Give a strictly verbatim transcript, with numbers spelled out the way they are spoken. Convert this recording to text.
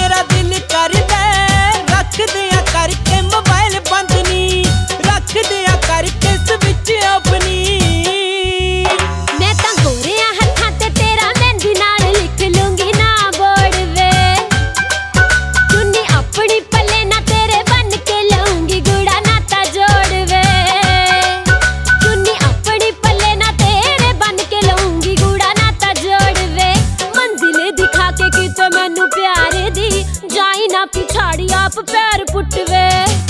मेरा दिल कर दे, रख दिया करके मोबाइल बंद नी, रख दिया करके स्विच अपनी। मैं तां गोरिया हत्थां ते तेरा मेहंदी नाल लिख लूंगी ना बोर्ड वे, चुन्नी अपनी पल्ले ना तेरे बन के लाऊंगी गुड़ा नाता जोड़ वे, चुन्नी अपनी पल्ले ना तेरे बन के लाऊंगी गुड़ा नाता जोड़ वे। मंजिल दिखा के किते मैनू प्यार दी, जाई ना पिछाड़ी आप पैर पुट वे।